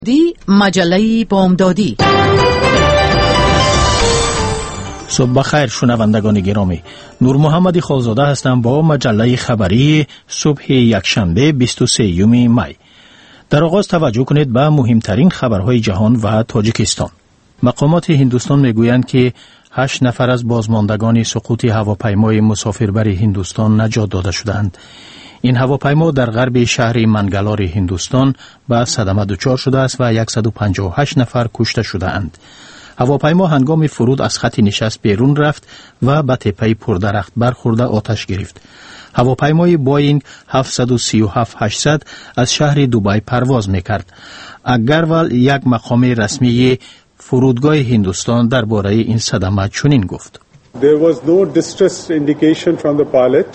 مجله بامدادی. صبح بخیر شنوندگان گرامی، نور محمد خالزاده هستم با مجله خبری صبح یکشنبه 23 می. در آغاز توجه کنید به مهمترین خبرهای جهان و تاجیکستان. مقامات هندوستان میگویند که 8 نفر از بازماندگان سقوط هواپیمای مسافربر هندوستان نجات داده شدند. این هواپیما در غرب شهر منگلور هندوستان به صدمه دچار شده است و 158 نفر کشته شده‌اند. هواپیما هنگام فرود از خط نشست بیرون رفت و به تپه پردرخت برخورده آتش گرفت. هواپیمای بوئینگ 737-800 از شهر دوبای پرواز میکرد. اگروال یک مقام رسمی فرودگاه هندوستان درباره این صدمه چنین گفت: There was no distress indication from the pilot.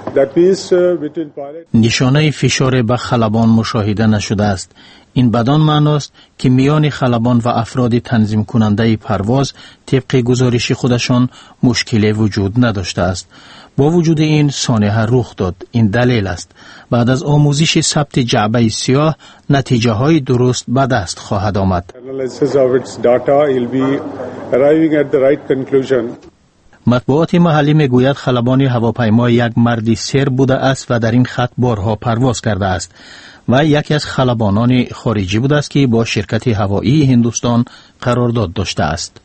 نشانه فشار به خلبان مشاهده نشده است. این بدان معناست که میان خلبان و افراد تنظیم کننده پرواز طبق گزارش خودشان مشکلی وجود نداشته است. با وجود این سانحه رخ داد. این دلیل است. بعد از آموزش ثبت جعبه سیاه نتیجه های درست به دست خواهد آمد. مطبوعات محلی میگوید خلبان هواپیما یک مردی سر بوده است و در این خط بارها پرواز کرده است و یکی از خلبانان خارجی بوده است که با شرکت هوایی هندوستان قرارداد داشته است.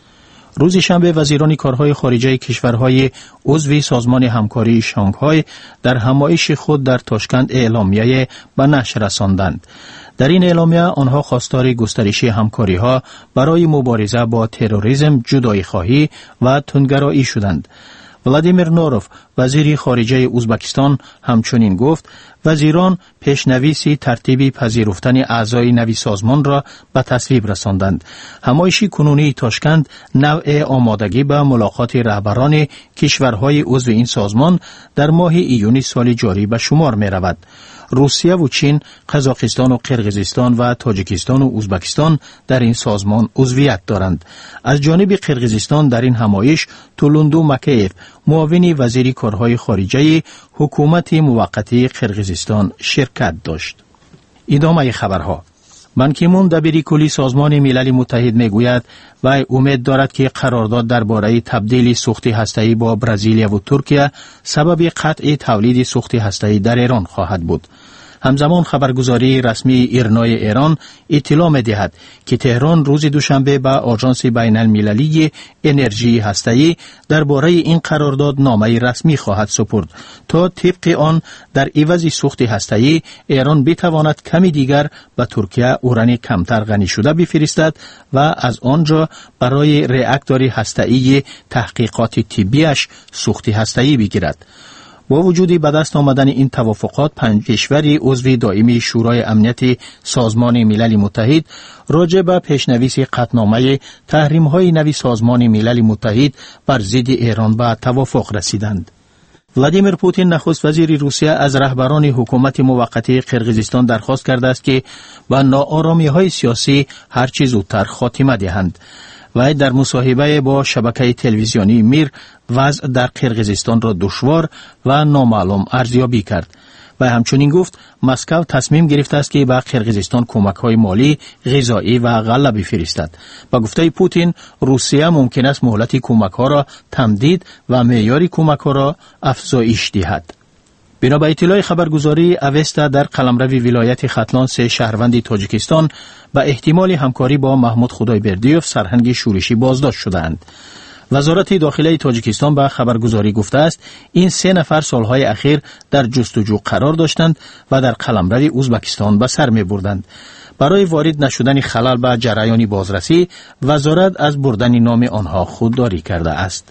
روز شنبه وزیران کارهای خارجه کشورهای عضو سازمان همکاری شانگهای در همایش خود در تاشکند اعلامیه به نشر رساندند. در این اعلامیه آنها خواستار گسترش همکاری‌ها برای مبارزه با تروریسم، جدایی خواهی و تندگرایی شدند. ولادیمیر نوروف وزیر خارجه ازبکستان همچنین گفت وزیران پیشنویس ترتیبی پذیرفتن اعضای نوی سازمان را به تصویب رساندند. همایش کنونی تاشکند نوع آمادگی به ملاقات رهبران کشورهای عضو این سازمان در ماه ایون سال جاری به شمار می رود. روسیه و چین، قزاقستان و قرقیزستان و تاجیکستان و ازبکستان در این سازمان عضویت دارند. از جانب قرقیزستان در این همایش تولوندو مکیف معاون وزیر کارهای خارجه حکومت موقتی قرقیزستان شرکت داشت. ادامه خبرها. بان کی مون دبیر کلی سازمان ملل متحد میگوید و امید دارد که قرارداد درباره تبدیل سوخت هسته‌ای با برزیل و ترکیه سبب قطع تولید سوخت هسته‌ای در ایران خواهد بود. همزمان خبرگزاری رسمی ایرنای ایران اطلاع می‌دهد که تهران روز دوشنبه به آژانس بین‌المللی انرژی هسته‌ای درباره این قرارداد نامه رسمی خواهد سپرد تا طبق آن در عوض سوخت هسته‌ای ایران بتواند کمی دیگر به ترکیه اوران کمتر غنی شده بفرستد و از آنجا برای راکتور هسته‌ای تحقیقات طبیش سوخت هسته‌ای بگیرد. با وجود به دست آمدن این توافقات 5 کشور عضو دائمی شورای امنیت سازمان ملل متحد راجع به پیشنویس قطعنامه تحریم‌های نوی سازمان ملل متحد بر ضد ایران به توافق رسیدند. ولادیمیر پوتین نخست وزیر روسیه از رهبران حکومت موقتی قرقیزستان درخواست کرده است که به ناآرامی‌های سیاسی هر چه زودتر خاتمه دهند. و در مصاحبه با شبکه تلویزیونی میر وضع در قرقیزستان را دشوار و نامعلوم ارزیابی کرد و همچنین گفت مسکو تصمیم گرفته است که به قرقیزستان کمک‌های مالی، غذایی و غله بفرستد. با گفته پوتین روسیه ممکن است مهلت کمک‌ها را تمدید و معیار کمک‌ها را افزایش دهد. بنا به اطلاع خبرگزاری اوستا در قلمرو ولایت ختلان 3 شهروند تاجیکستان به احتمال همکاری با محمود خدایبردیوف سرهنگ شورشی بازداشت شدند. وزارت داخله تاجیکستان به خبرگزاری گفته است این 3 نفر سالهای اخیر در جستجو قرار داشتند و در قلمرو ازبکستان به سر می بردند. برای وارد نشدن خلل به جریان بازرسی وزارت از بردن نام آنها خودداری کرده است.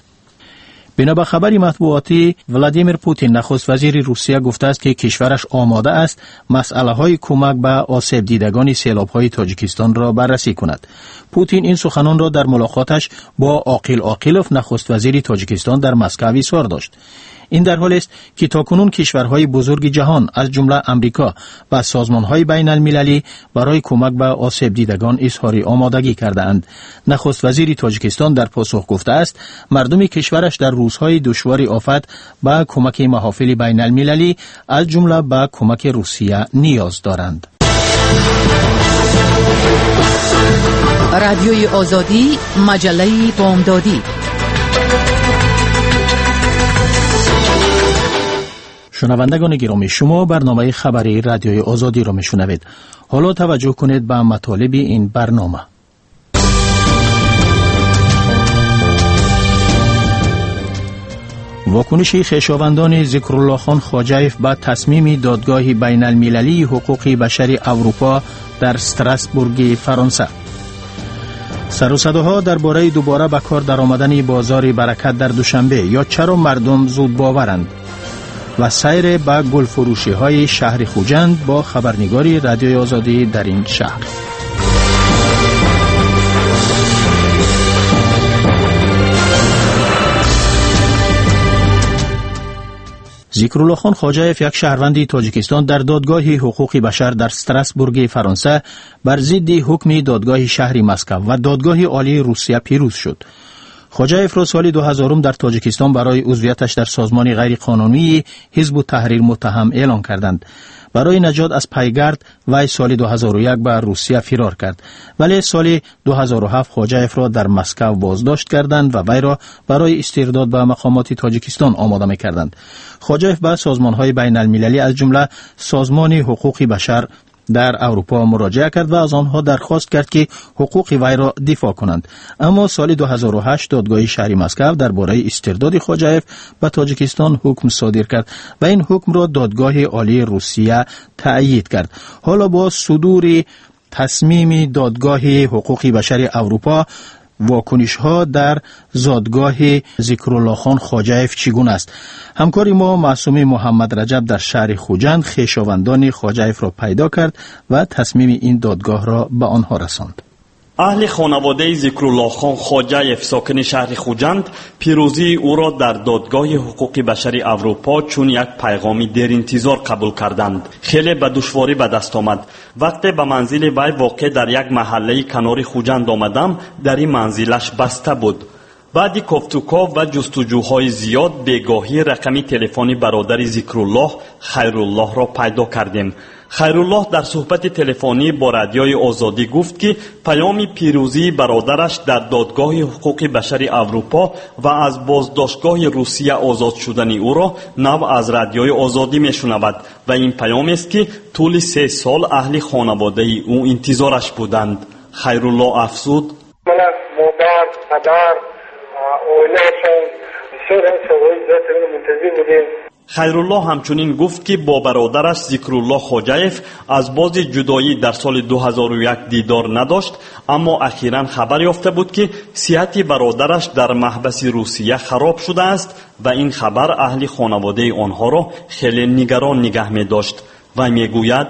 بنا به خبری مطبوعاتی ولادیمیر پوتین نخست وزیر روسیه گفته است که کشورش آماده است مسئله‌های کمک به آسیب دیدگان سیلاب‌های تاجیکستان را بررسی کند. پوتین این سخنان را در ملاقاتش با عاقل عاقلوف نخست وزیر تاجیکستان در مسکو اظهار داشت. این در حالی است که تاکنون کشورهای بزرگ جهان از جمله امریکا و سازمانهای بین المللی برای کمک به آسیب دیدگان اظهار آمادگی کرده اند. نخست وزیر تاجیکستان در پاسخ گفته است مردم کشورش در روزهای دشوار آفت به کمک محافل بین المللی از جمله به کمک روسیه نیاز دارند. رادیوی آزادی، مجله بامدادی. شنوندگان گرامی، شما برنامه خبری رادیوی آزادی را میشنوید. حالا توجه کنید به مطالب این برنامه. واکنش خویشاوندان ذکرالله خان خواجه‌اف به تصمیم دادگاه بین المللی حقوق بشر اروپا در استراسبورگ فرانسه. سر و صداها درباره دوباره به کار درآمدن بازار برکت در دوشنبه یا چرا مردم زود باورند و سیر به گلفروشی های شهر خوجند با خبرنگاری رادیوی آزادی در این شهر. ذکرالله خان خواجه‌اف، یک شهروند تاجیکستان، در دادگاه حقوق بشر در استراسبورگ فرانسه بر ضد حکم دادگاه شهر مسکو و دادگاه عالی روسیه پیروز شد. خواجه‌اف را سال 2000 در تاجیکستان برای عضویتش در سازمان غیرقانونی حزب التحریر متهم اعلان کردند. برای نجات از پیگرد وی سال 2001 به روسیه فرار کرد، ولی سال 2007 خواجه‌اف را در مسکو بازداشت کردند و وی را برای استرداد به مقامات تاجیکستان آماده می‌کردند. خواجه‌اف به سازمان‌های بین المللی از جمله سازمان حقوق بشر در اروپا مراجعه کرد و از آنها درخواست کرد که حقوق وی را دفاع کنند. اما سال 2008 دادگاه شهر مسکو درباره استرداد خواجه‌اف به تاجیکستان حکم صادر کرد و این حکم را دادگاه عالی روسیه تأیید کرد. حالا با صدور تصمیم دادگاه حقوق بشر اروپا، واکنش ها در زادگاه ذکرالله خان خواجه‌اف چگونه است؟ همکار ما معصوم محمد رجب در شهر خوجند خویشاوندان خواجه‌اف را پیدا کرد و تصمیم این دادگاه را به آنها رساند. اهل خانواده ذکرالله خان خواجه‌اف ساکن شهر خوجند پیروزی او را در دادگاه حقوق بشر اروپا چون یک پیغامی در انتظار قبول کردند. خیلی به دشواری به دست آمد. وقتی به منزل وی واقع در یک محله کنار خوجند آمدم، در این منزلش بسته بود. بعد کافتوکاو و جستجوهای زیاد بگاهی رقم تلفنی برادر ذکرالله خیرالله را پیدا کردیم. خیرالله در صحبت تلفنی با رادیوی آزادی گفت که پیام پیروزی برادرش در دادگاه حقوق بشر اروپا و از بازداشتگاه روسیه آزاد شدن او را نو از رادیوی آزادی میشنود و این پیام است که طول 3 سال اهل خانواده او انتظارش بودند. خیرالله افزود: من از مادر، پدر، اویلهشان بسیار منتظر بودیم. خیرالله همچنین گفت که با برادرش ذکرالله خواجه‌اف از باز جدایی در سال 2001 دیدار نداشت، اما اخیراً خبر یافته بود که صحت برادرش در محبس روسیه خراب شده است و این خبر اهل خانواده آنها را خیلی نگران نگه می داشت و می گوید: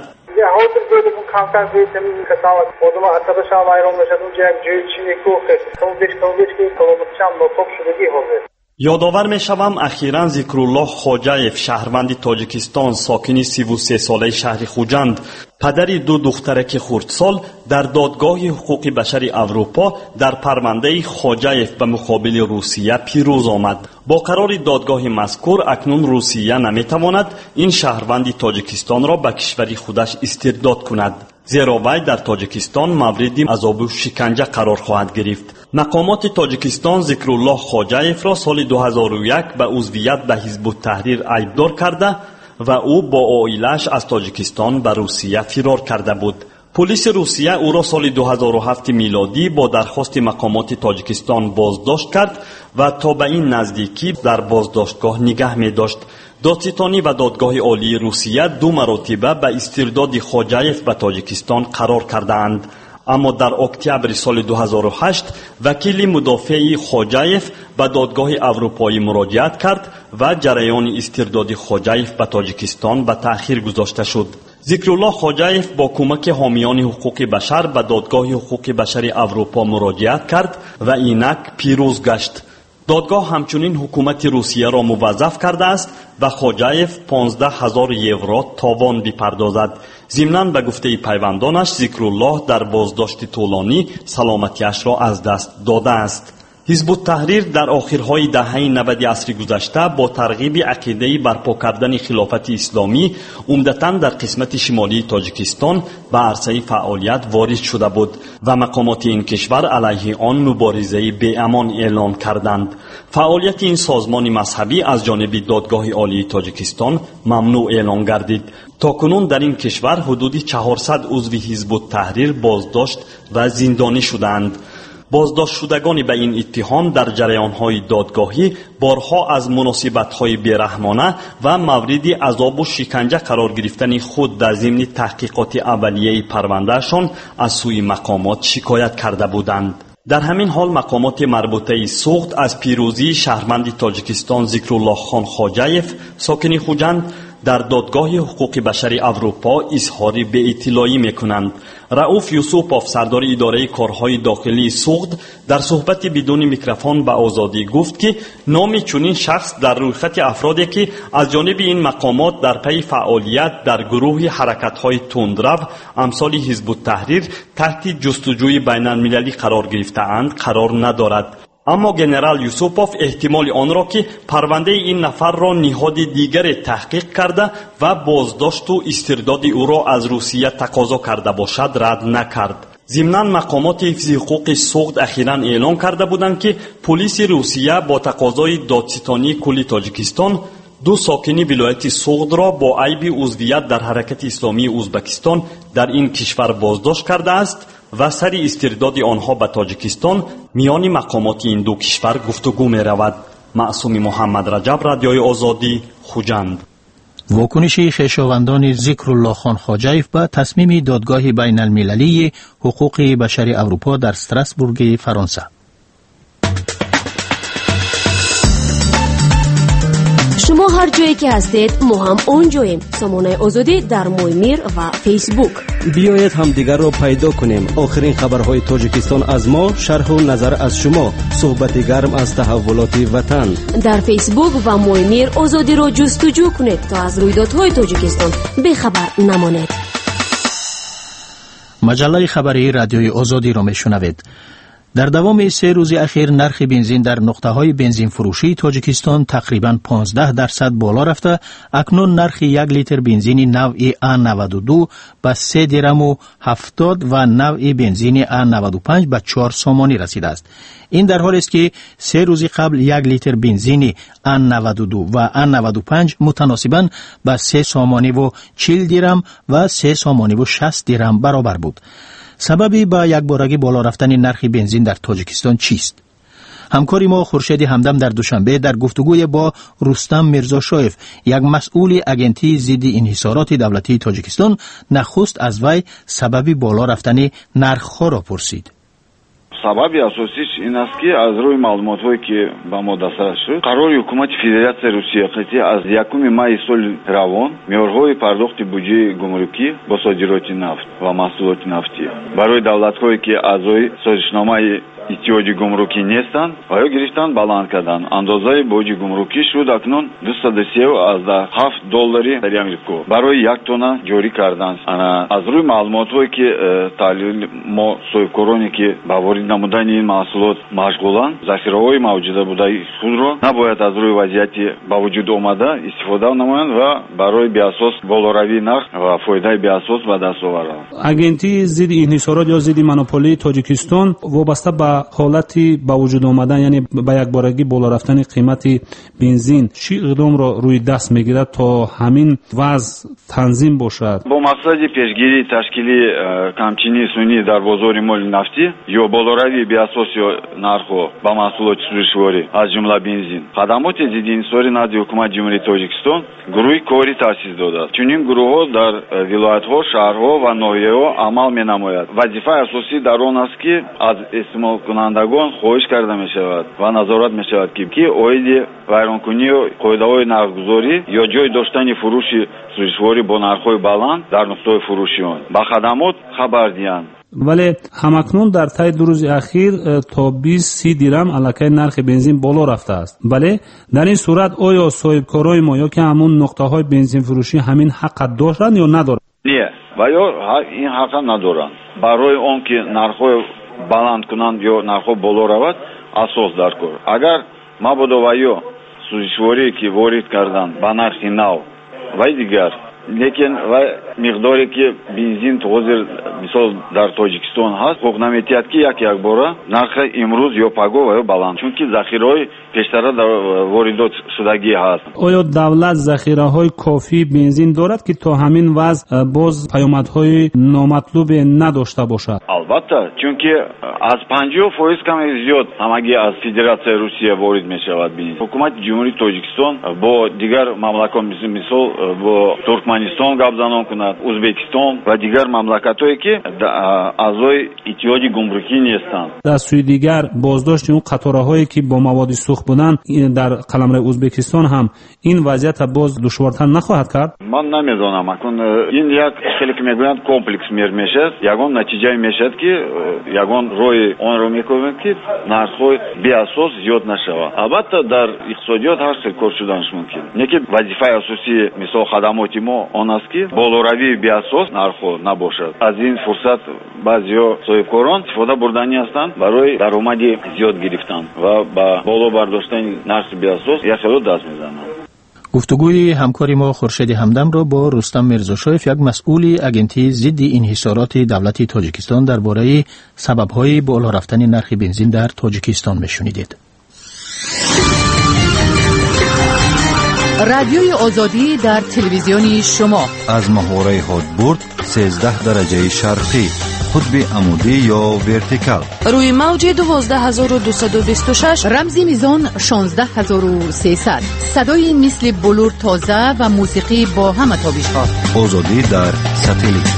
یادآور می شوم اخیراً ذکرالله خواجه‌اف شهروند تاجیکستان ساکن 33 ساله شهر خوجند، پدر 2 دخترک خردسال، در دادگاه حقوق بشر اروپا در پرونده خواجه‌اف به مقابل روسیه پیروز آمد. با قرار دادگاه مذکور اکنون روسیه نمیتواند این شهروند تاجیکستان را به کشور خودش استرداد کند، زیرا وی در تاجیکستان مورد عذاب و شکنجه قرار خواهد گرفت. مقامات تاجیکستان ذکرالله خواجه‌اف را سال 2001 به عضویت به حزب التحریر عیبدار کرده و او با عائله‌اش از تاجیکستان به روسیه فرار کرده بود. پلیس روسیه او را سال 2007 میلادی با درخواست مقامات تاجیکستان بازداشت کرد و تا به این نزدیکی در بازداشتگاه نگه می داشت. دادستانی و دادگاه عالی روسیه 2 مرتبه به استرداد خواجه‌اف به تاجیکستان قرار کردند، اما در اکتبر سال 2008 وکیل مدافع خواجه‌اف به دادگاه اروپایی مراجعت کرد و جریان استرداد خواجه‌اف به تاجیکستان به تأخیر گذاشته شد. ذکرالله خواجه‌اف با کمک حامیان حقوق بشر به دادگاه حقوق بشر اروپا مراجعت کرد و اینک پیروز گشت. دادگاه همچنین حکومت روسیه را موظف کرده است و خواجه‌اف 15,000 یورو تاوان بپردازد. ضمناً به گفته پیوندانش ذکرالله در بازداشت طولانی سلامتیش را از دست داده است. حزب التحریر در آخرهای دهه 90 عصر گذشته با ترغیب عقیده برپا کردن خلافت اسلامی عمدتاً در قسمت شمالی تاجیکستان به عرصه فعالیت وارد شده بود و مقامات این کشور علیه آن مبارزه بی‌امان اعلان کردند. فعالیت این سازمان مذهبی از جانب دادگاه عالی تاجیکستان ممنوع اعلان گردید. تاکنون در این کشور حدود 400 عضو حزب التحریر بازداشت و زندانی شدند. بازداشت شدگان به این اتهام در جریان‌های دادگاهی بارها از مناسبت‌های بی‌رحمانه و مورد عذاب و شکنجه قرار گرفتن خود در ضمن تحقیقات اولیه پروندهشان از سوی مقامات شکایت کرده بودند. در همین حال مقامات مربوطه سوخت از پیروزی شهروند تاجیکستان ذکرالله خان خواجایف ساکن خوجند در دادگاه حقوق بشر اروپا اظهار بی‌اطلاعی می‌کنند. رؤوف یوسفوف سردار اداره کارهای داخلی سوخت در صحبت بدون میکروفون به آزادی گفت که نام چنین شخص در رویخط افرادی که از جانب این مقامات در پی فعالیت در گروه حرکت‌های تندرو امثال حزب التحریر تحت جستجوی بین‌المللی قرار گرفته‌اند قرار ندارد. اما گنرال یوسفوف احتمال آن را که پرونده این نفر را نهاد دیگر تحقیق کرده و بازداشت و استرداد او را از روسیه تقاضا کرده باشد رد نکرد. ضمناً مقامات حفظ حقوق سوخت اخیراً اعلان کرده بودند که پلیس روسیه با تقاضای دادستانی کل تاجیکستان دو ساکنی ولایت سوخت را با عیب عضویت در حرکت اسلامی ازبکستان در این کشور بازداشت کرده است و سر استرداد آنها به تاجیکستان میان مقامات این دو کشور گفتگو می رود. معصوم محمد رجب، رادیوی آزادی، خوجند. واکنش خویشاوندان ذکرالله خان خواجایف به تصمیم دادگاه بین المللی حقوق بشر اروپا در استراسبورگ فرانسه. شما هر جایی که هستید ما هم اونجاییم. سامانه آزادی در مویمیر و فیسبوک. بیایید هم دیگر را پیدا کنیم. آخرین خبرهای تاجیکستان از ما، شرح و نظر از شما، صحبت گرم از تحولات وطن. در فیسبوک و مویمیر آزادی را جستجو کنید تا از رویدادهای تاجیکستان بخبر نمانید. مجله خبری رادیوی آزادی را میشنوید. در دوام 3 روز اخیر نرخ بنزین در نقطه‌های بنزین فروشی تاجیکستان تقریباً 15% بالا رفته. اکنون نرخ 1 لیتر بنزین نوع A92 به 3 درم و 70 و نوع بنزین A95 به 4 سامانی رسیده است. این در حالی است که 3 روز قبل 1 لیتر بنزین A92 و A95 متناسباً به 3 سامانی و 40 درم و 3 سامانی و 60 درم برابر بود. سببی با یکبارگی بالا رفتن نرخ بنزین در تاجیکستان چیست؟ همکاری ما خورشید همدم در دوشنبه در گفتگوی با رستم میرزاشایف، یک مسئول اجنسی ضد انحصارات دولتی تاجیکستان، نخست از وی سببی بالا رفتن نرخ‌ها را پرسید. سببی اساسیش این است که از روی معلوماتی که با ما دسترس شد، قرار حکومت فدراسیون روسیه قطعی از 1 مای سال روان میارهای پرداخت بودجه گمرکی با صادرات نفت و محصولات نفتی برای دولت‌هایی که اعضای سازشنامه احتیاجی گمرکی نیستند و یا گرفتن بلند کردن. اندازه بودجه گمرکی شد اکنون $237 در امریکا برای 1 تن جاری کردن. از روی معلوماتی که تحلیل ما صاحبکارانی که با وارد نمودن این محصولات مشغولند، ذخیره‌های موجوده بوده خود را نباید از روی وضعیتی با وجود آمده استفاده نمایند و برای بی‌اساس بالاروی نرخ و فایده بی‌اساس به دست آورند. اجنسی ضد انحصارات یا ضد مونوپولی تاجیکستان وابسته به حالتی با وجود آمدن، یعنی با یک بارگی بالا رفتن قیمت بنزین، چی اقدام را روی دست میگیرد تا همین وضع تنظیم باشد؟ با مقصد پیشگیری تشکیلی کمچینی سنی در بازار مال نفتی یا بالاروی بی‌اساس یا نرخ با محصولات سوزشواری از جمله بنزین، خدمات ضد انحصاری نزد حکومت جمهوری تاجیکستان گروهی کاری تأسیس داده است. چنین گروه‌ها در ولایت‌ها، شهرها و ناحیه‌ها عمل می‌نماید. وظیفه اساسی در آن است که از استعمال کنندگان خواهش کرده می شود و نظارت می شود که اوید ویرانکنی و قاعده‌های نرخ‌گذاری یا جای داشتن فروش سوزشواری با نرخ‌های بلند در نقطه فروشی آن با خدمات خبر دهند. ولی همکنون در طی 2 روز اخیر تا 20-30 درم الکی نرخ بنزین بالا رفته است. ولی در این صورت آیا صاحبکارای ما یا که همون نقطه‌های بنزین فروشی همین حق دارند یا ندارند؟ نه، و یا این حق ندارند. برای آن که نرخ‌های بلند کنند یا نرخ‌ها بالا رود، асос дар кор. Агар мабодо ва ё сӯзишворие ки ворид кардан ба нархи нав ва дигар, лекин ва миқдоре ки бензин ҳозир мисол дар Тоҷикистон ҳаст, хук наметиҳад ки як бора нархи имрӯз ё паго ва ё баланд, чунки захираҳои пештара дар воридот шудагӣ ҳаст. оё давлат захираҳои кофӣ бензин дорад ки то ҳамин вазъ боз паёмадҳои номатлубе надошта бошад? албатта, чунки аз 50% каме зиёд ҳамагӣ аз Федератсияи Русия ворид мешавад бензин. ҳукумати ҷумҳурии Тоҷикистон бо дигар мамлакот мисол бо Туркманистон гап занон кунад, Ӯзбекистон ва дигар мамлакатое ки аъзои иттиҳоди гумрукӣ нестанд. дар сӯи дигар боздошти он қатораҳое ки бо маводи сӯх буданд дар қаламраи Ӯзбекистон ҳам ин вазъият боз душвортар нахоҳад кард? ман намедонам. акун ин як хеле ки мегӯянд комплекс мешавад. ягон натиҷае мешавад ки ягон роҳи онро мекунем ки нархҳои беасос зиёд нашавад. албатта дар иқтисодиёт ҳар хел кор шуданаш мумкин. не ки вазифаи асосии мисол хадамоти мо он аст ки болоравии беасос нархҳо набошад. аз ин фурсат баъзеҳо соҳибкорон истифода бурдани ҳастанд барои даромади зиёд гирифтан ва ба боло бардоштани нархи беасос як хело даст мезананд. گفتگوی همکاری ما خورشید همدم را با رستم میرزاشایف، یک مسئول اگنتی ضد انحصارات دولت تاجیکستان درباره سبب‌های بالا رفتن نرخ بنزین در تاجیکستان میشنیدید. رادیوی آزادی در تلویزیون شما از ماهواره هادبورد 13 درجه شرقی، قطب عمودی یا ورتیکال، روی موج 12226، رمزی میزان 16300، صدای مثل بلور تازه و موسیقی با همه تابش‌ها. آزادی در ساتلیت.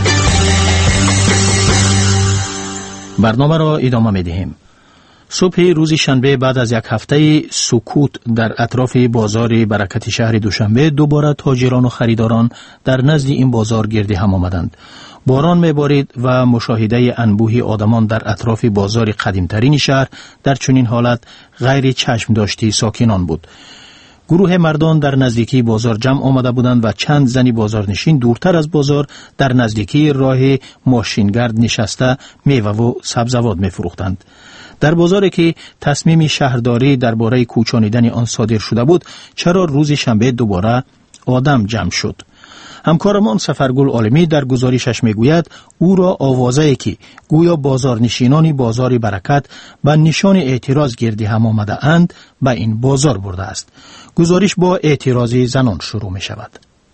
برنامه را ادامه می‌دهیم. صبح روز شنبه بعد از یک هفته سکوت در اطراف بازار برکت شهر دوشنبه دوباره تاجران و خریداران در نزد این بازار گرد هم آمدند. باران میبارید و مشاهده انبوه آدمان در اطراف بازار قدیمترین شهر در چنین حالت غیر چشم داشتی ساکنان بود. گروه مردان در نزدیکی بازار جمع آمده بودند و چند زنی بازارنشین دورتر از بازار در نزدیکی راه ماشینگرد نشسته میوه و سبزوات میفروختند. در بازاری که تصمیم شهرداری درباره کوچانیدن آن صادر شده بود، چرا روز شنبه دوباره آدم جمع شد؟ همکارمان سفرگل عالمی در گزارشش میگوید او را آوازه‌ای که گویا بازارنشینان بازار برکت به نشان اعتراض گردی هم آمده اند به این بازار برده است. گزارش با اعتراض زنان شروع می شود.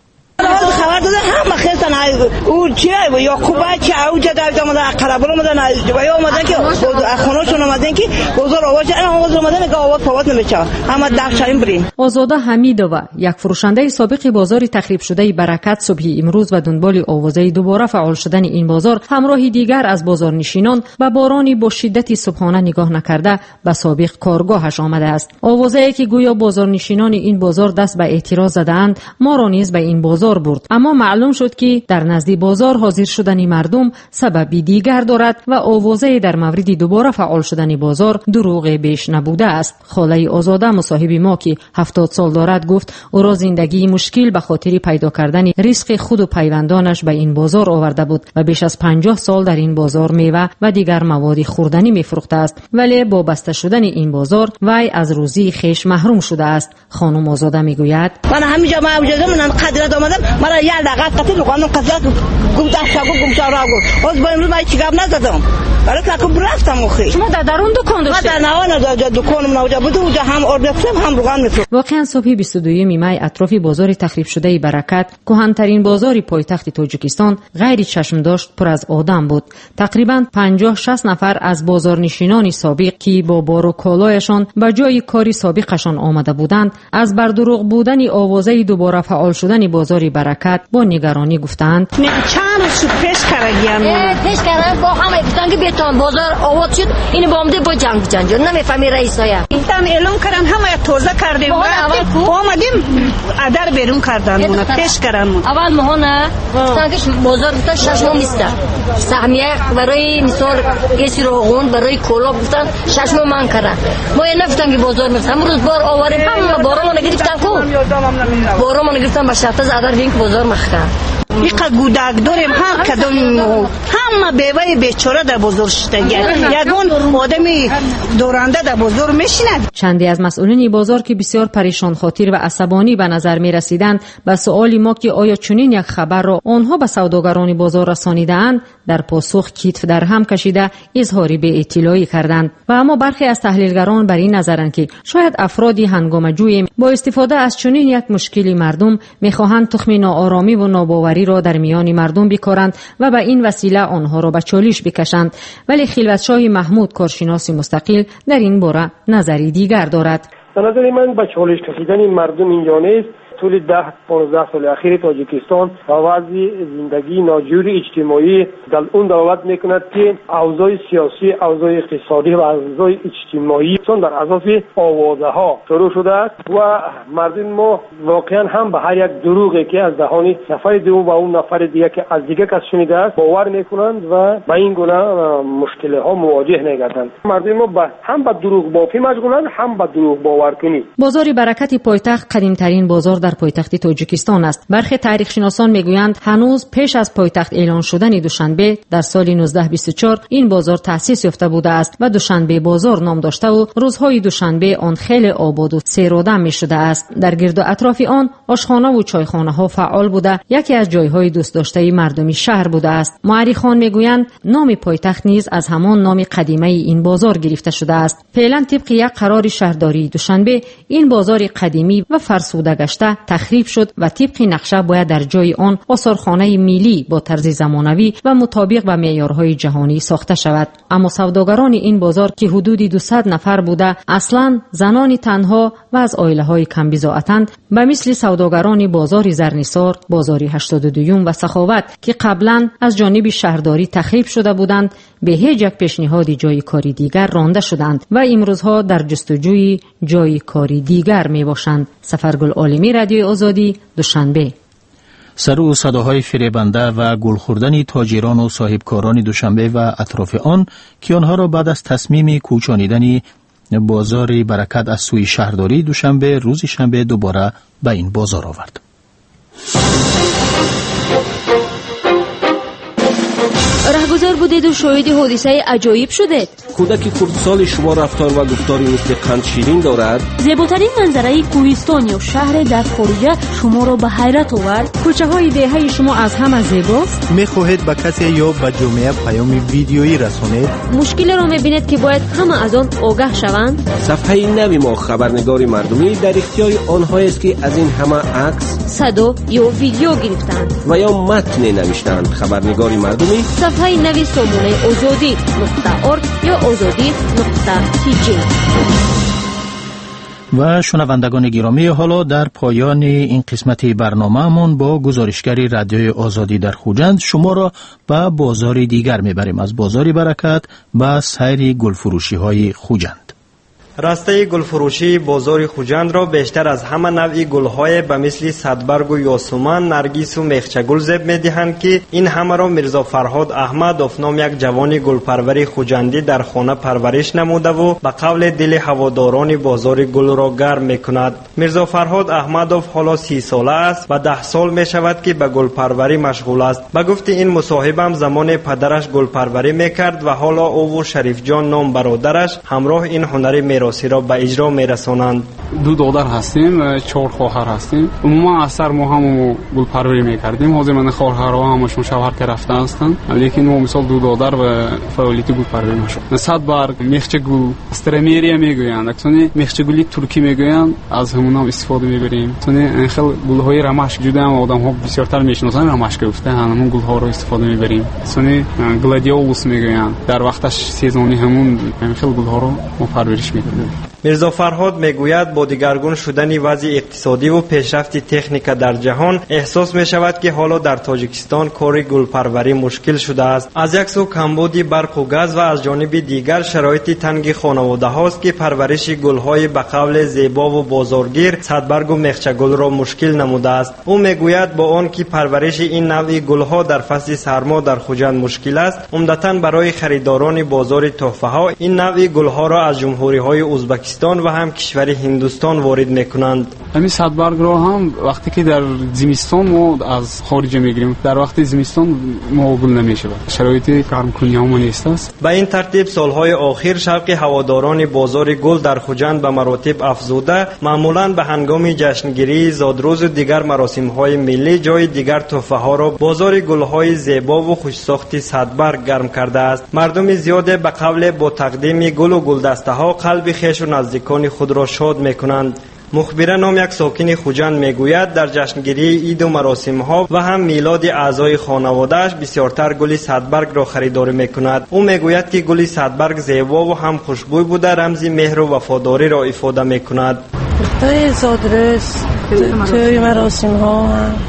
خبر دادن همه خیلتن او چیه و یا کوبا چه او جدا اومدن اقربا اومدن و یا اومدن که خونه‌شون اومدن که بازار آواز اومدن که آواز فوت نمیشه. همه داخشایم بریم. آزاده حمیدووا، یک فروشنده سابق بازار تخریب شده برکت، صبح امروز و دنبال آوازه دوباره فعال شدن این بازار همراه دیگر از بازارنشینان به بارانی با شدت صبحانه نگاه نکرده به سابق کارگاهش آمده است. آوازه‌ای که گویا بازارنشینان این بازار دست به اعتراض زدند ما را نیز به این بازار برد، اما معلوم شد که در نزد بازار حاضر شدن مردم سببی دیگر دارد و آوازه در مورد دوباره فعال شدن بازار دروغ بیش نبوده است. خاله آزاده مصاحب ما که 70 سال دارد گفت او را زندگی مشکل به خاطر پیدا کردن رزق خود و پیوندانش به این بازار آورده بود و بیش از 50 سال در این بازار میوه و دیگر مواد خوردنی میفروخته است، ولی با بسته شدن این بازار وی از روزی خویش محروم شده است. خانم آزاده میگوید من همینجا من قدرت آمدم مرا یه لغت قتل قانون قضات گفتم شاگو باز با امروز من چیکار نزدم برای که رفتم اخی. شما در درون دکان داشتید؟ من در نوان دکانم اونجا بود، اونجا هم اردفتم هم روغن میفروختم. واقعا صبح 22 می اطراف بازار تخریب شده برکت، کهن‌ترین بازار پایتخت تاجیکستان، غیر چشم داشت پر از آدم بود. تقریبا 50-60 نفر از بازارنشینان سابق که با بار و کالایشان به جای کاری سابقشان آمده بودند، از بردروغ بودن آوازه دوباره فعال شدن بازار برکت با نگرانی گفتند چند روز پیش کردن با همه گفتن که بیتون بازار آواز شد، این بامده با جنگ نمیفهمی رئیسایا اینتم اعلام کردن همه توزه کردیم اومدیم ادر بیرون کردن اونا پیش کردن اول مهونه گفتن که بازار گفتن 6 ماه میسته سهمیه برای مثال گسی روغون برای کلا گفتن 6 ماه من کردن ما نفتن که بازار میسته امروز بار آوریم همه بارمون گرفتن کو بارمون گرفتن به شرط ادر بین که بازار مخکن. اینقدر گودک داریم هر کدوم همه بیوه بیچاره در بازار شدگی یگون آدمی دورنده در بازار میشیند. چندی از مسئولین بازار که بسیار پریشان خاطر و عصبانی به نظر می رسیدند به سؤال ما که آیا چنین یک خبر را آنها به سوداگران بازار رسانیده‌اند در پاسخ کتف در هم کشیده اظهار بی اطلاعی کردند. و اما برخی از تحلیلگران بر این نظرند که شاید افرادی هنگامه‌جوی با استفاده از چنین یک مشکلی مردم می‌خواهند تخم ناآرامی و ناباوری را در میان مردم بکارند و به این وسیله آنها را به چالش بکشند. ولی خلوتشاه محمود کارشناس مستقل در این باره نظری دیگر دارد. به نظر من به چالش کشیدن مردم اینجا نیست. طول 10-15 سال اخیر تاجیکستان با وضع زندگی ناجور اجتماعی در اون دعوت میکند که اوضاع سیاسی، اوضاع اقتصادی و اوضاع اجتماعی چون در اساس آوازه ها شروع شده است و مردم ما واقعا هم به هر یک دروغی که از دهان نفر دوم و اون نفر دیگه که از دیگه کس شنیده است باور میکنند و به این گونه مشکل ها مواجه نگردند. مردم ما هم به دروغ بافی مشغولند هم به دروغ باورکنی. بازار برکت پایتخت قدیمترین بازار در پایتخت تاجیکستان است. برخی تاریخ شناسان میگویند هنوز پیش از پایتخت اعلان شدن دوشنبه در سال 1924 این بازار تأسیس یافته بوده است و دوشنبه بازار نام داشته و روزهای دوشنبه آن خیلی آباد و سیرودم می شده است. در گرد و اطراف آن آشخانه و چایخانه ها فعال بوده، یکی از جایهای دوست داشته مردمی شهر بوده است. مورخان میگویند نام پایتخت نیز از همان نام قدیمی این بازار گرفته شده است. فعلا طبق یک قرار شهرداری دوشنبه این بازار قدیمی و فرسوده گشته تخریب شد و طبق نقشه باید در جای آن آثارخانه ملی با طرز زمانوی و مطابق با معیارهای جهانی ساخته شود. اما سوداگران این بازار که حدود 200 نفر بوده اصلا زنان تنها و از عائله‌های کم بضاعتند به مثل سوداگران بازار زرنیسار، بازار 82 و سخاوت که قبلا از جانب شهرداری تخریب شده بودند به هیچ یک پیشنهاد جای کاری دیگر رانده شدند و امروزها در جستجوی جای کاری دیگر می باشند. سفرگل عالمی، رادیو آزادی، دوشنبه. سر و صداهای فریبنده و گل خوردن تاجران و صاحبکاران دوشنبه و اطراف آن که آنها را بعد از تصمیم کوچانیدن بازار برکت از سوی شهرداری دوشنبه روز شنبه دوباره به این بازار آورد. رهگذر بودید و شاهد حادثه عجایب شدید. کودک خردسال شما رفتار و گفتاری مثل قند شیرین دارد. زیباترین منظره کوهستان یا شهر در خارجه شما را به حیرت آورد. کوچه های دهه شما از همه زیباست. میخواهید به کسی یا به جامعه پیام ویدیویی رسانید. مشکل را میبینید که باید همه از آن آگاه شوند. صفحه نوی ما خبرنگار مردمی در اختیار آنهایی است که از این همه عکس، صدا یا ویدیو گرفتند و یا متن نوشتند. خبرنگار مردمی صفحه نوی سامانه azadi.org یا azadi.tg. و شنوندگان گرامی، حالا در پایان این قسمت برنامه‌مون با گزارشگری رادیوی آزادی در خوجند شما را به بازار دیگر میبریم. از بازار برکت به سیر گلفروشی های خوجند. راسته گلفروشی بازار خوجند را بیشتر از همه نوع گل‌های به مثل صدبرگ و یاسمن، نرگس و میخچه‌گل زیب می‌دهند که این همه را میرزا فرهاد احمدوف نام یک جوان گلپروری خوجندی در خانه پرورش نموده و به قول دل هواداران بازار گل را گرم می‌کند. میرزا فرهاد احمدوف حالا 30 ساله است و 10 سال می‌شود که به گلپروری مشغول است. به گفت این مصاحبم زمان پدرش گلپروری می‌کرد و حالا او و شریف جان نام برادرش همراه این هنری میراثی را به اجرا میرسانند. 2 دختر هستیم، 4 خواهر هستیم. عموما اثر ما هم گلپروری میکردیم. حاضر من خواهرها همشون شوهر که رفته هستند، لیکن ما مثال 2 دختر و فعالیت گلپروری میشد. صدبرگ، میخچه‌گل، استرامریا میگویند. اکسونی میخچه‌گلی ترکی میگویند، از همون هم استفاده میبریم. چون خیلی گل‌های رمشک جدا هم آدم‌ها بسیارتر میشناسن رمشک گفته، همون گل‌ها رو استفاده میبریم. چون گلادیولوس میگویند، در وقتش سیزونی همون خیلی گل‌ها رو ما پرورش میدیم. میرزا فرهاد میگوید با دگرگون شدن وضع اقتصادی و پیشرفت تکنیک در جهان احساس می شود که حالا در تاجیکستان کار گلپروری مشکل شده است. از یک سو کمبودی برق و گاز و از جانب دیگر شرایط تنگ خانواده هاست که پرورش گل‌های به قول زیبا و بازارگیر صدبرگ و میخچه‌گل را مشکل نموده است. او میگوید با آن که پرورش این نوع گل‌ها در فصل سرما در خوجند مشکل است، عمدتاً برای خریداران بازار تحفه ها این نوع گل‌ها را از جمهوری‌های ازبکستان پاکستان و هم کشور هندوستان وارد میکنند. همین صدبرگ را هم وقتی که در زمستان ما از خارج میگیریم، در وقت زمستان ما گل نمیشه. شرایط گرمکنی هم نیست است. به این ترتیب سالهای آخر شوق هواداران بازار گل در خوجند به مراتب افزوده، معمولاً به هنگام جشنگیری زادروز و دیگر مراسم‌های ملی جای دیگر تحفه ها را بازار گل‌های زیبا و خوشساخت صدبرگ گرم کرده است. مردم زیاد به قول با تقدیم گل و گلدسته ها قلب خویش و نزدیکان خود را شاد می‌کنند. مخبره نام یک ساکن خوجند میگوید در جشنگیری عید و مراسم ها و هم میلاد اعضای خانواده‌اش بسیارتر گل صدبرگ را خریداری میکند. او میگوید که گل صدبرگ زیبا و هم خوشبوی بوده رمز مهر و وفاداری را ifade میکند. توی زادروز، توی مراسم ها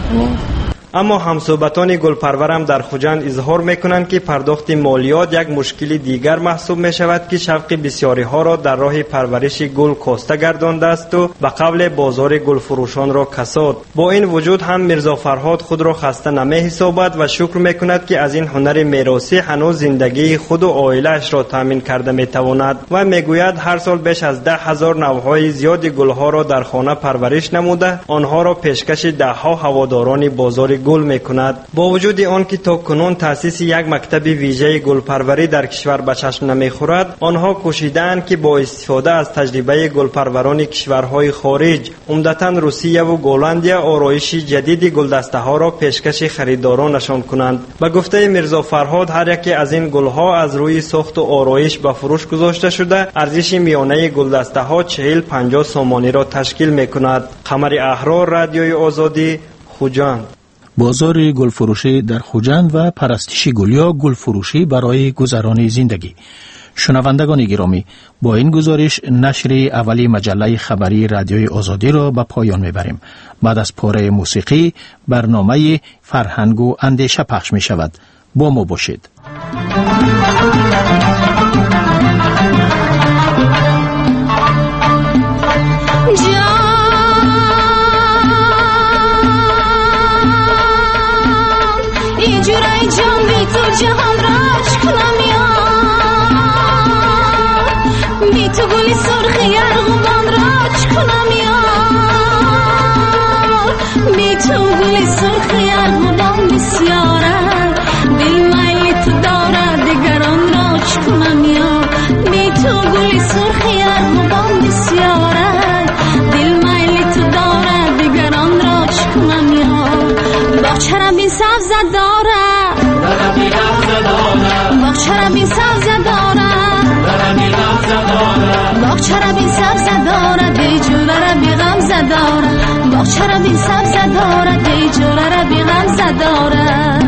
اما همصحبتان گلپرورم در خوجند اظهار میکنند که پرداخت مالیات یک مشکل دیگر محسوب می شود که شوق بسیاری ها را در راه پرورش گل کاسته گردانده است و به قول بازار گل فروشان را کساد. با این وجود هم میرزا فرهاد خود را خسته نمی حسابد و شکر میکند که از این هنر میراثی هنوز زندگی خود و عائله‌اش را تامین کرده میتواند و میگوید هر سال بیش از 10,000 نوع‌های زیاد گلها را در خانه پرورش نموده، آنها را پیشکش ده‌ها هواداران بازار گل میکند. با وجود آن که تا کنون تأسیس یک مکتب ویژه گلپروری در کشور به چشم نمیخورد، آنها کوشیدند که با استفاده از تجربه گلپروران کشورهای خارج، عمدتاً روسیه و گلندیا، آرایش جدید گلدسته ها را پیشکش خریدارانشان کنند. به گفته میرزا فرهاد هر یکی از این گلها از روی ساخت و آرایش به فروش گذاشته شده، ارزش میانه گلدسته ها 40-50 سامانی را تشکیل میکند. قمر احرار، رادیوی آزادی، خوجند. بازار گلفروشی در خوجند و پرستش گل یا گلفروشی برای گذران زندگی. شنوندگان گرامی، با این گزارش نشر اولی مجله خبری رادیوی آزادی را به پایان میبریم. بعد از پاره موسیقی برنامه فرهنگ و اندیشه پخش می شود. با ما باشید. جهان راش کنم یا بی تو گلی سرخی ارغوان راش کنم یا بی تو گلی سرخی ارغوان بسیاره دل میل تو داره دیگران راش کنم یا بی تو گلی سرخی ارغوان بسیاره دل میل تو داره دیگران راش کنم یا باغچه را بی سبزه داره باغچه بی سبزه دارد باغچه بی سبزه دارد دی جوره بی غمزه دارد باغچه بی سبزه دارد دی جوره بی غمزه دارد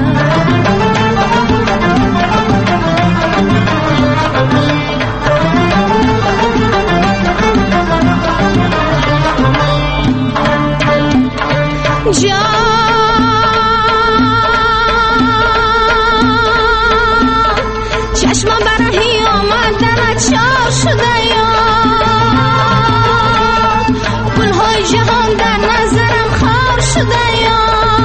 چشمم برهی آمدن چار شده یا گلهای جهان در نظرم خار شده یا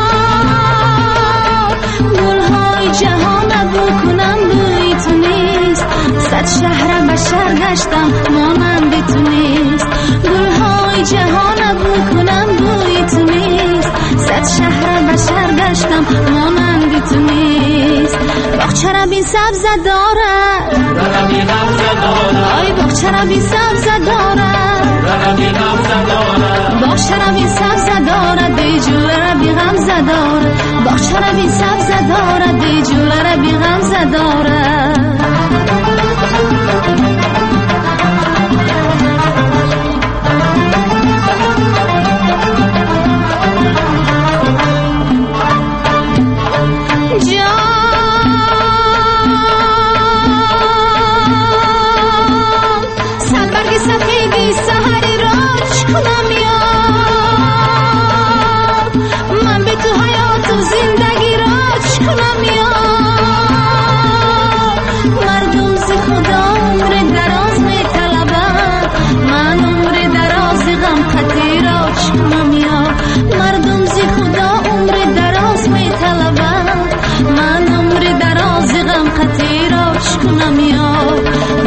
گلهای جهان بو کنم بوی تو نیست صد شهر بشر گشتم مانند تو نیست گلهای جهان بو کنم بوی تو نیست صد شهر بشر گشتم مانند تو نیست باغچه را بی سبزه دارد آی باغچه را بی سبزه دارد باغچه را بی سبزه دارد دی جوله را بی غمزه دارد باغچه را بی سبزه دارد دی جوله را بی غمزه دارد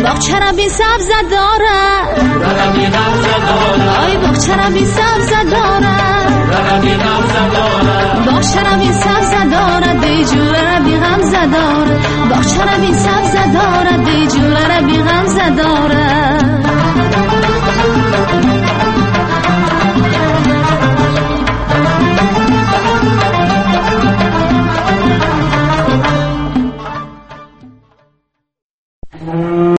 باغچه را بی سبز داره آی باغچه را بی سبز داره باغچه را بی سبز داره دی جوله را بی غمزه داره باغچه را بی سبز داره دی جوله را بی غمزه داره